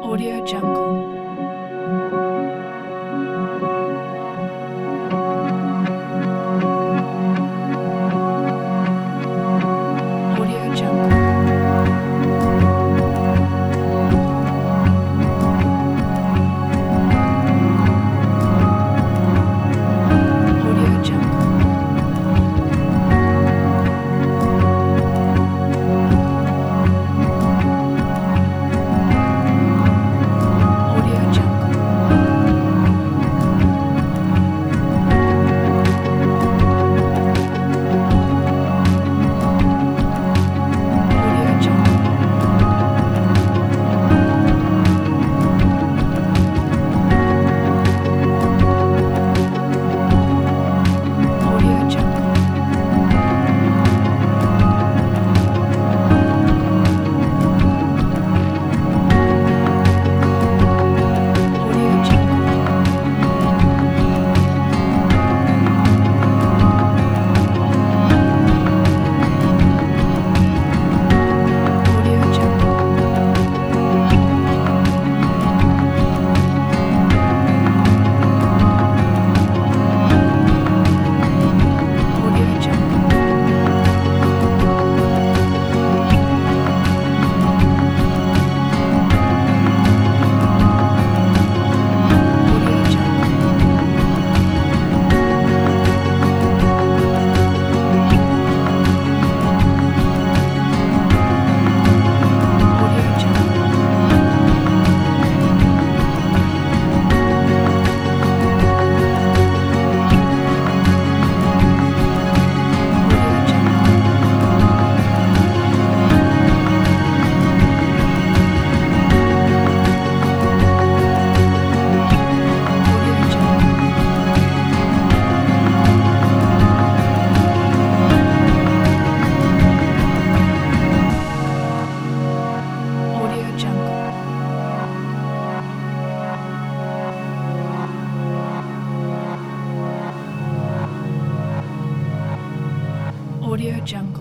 Audio Jungle. Audio Jungle. Audio Jungle. Audio Jungle. Audio Jungle. Audio Jungle. Audio Jungle. Audio Jungle. Audio Jungle. Audio Jungle. Audio Jungle. Audio Jungle. Audio Jungle. Audio Jungle. Audio Jungle.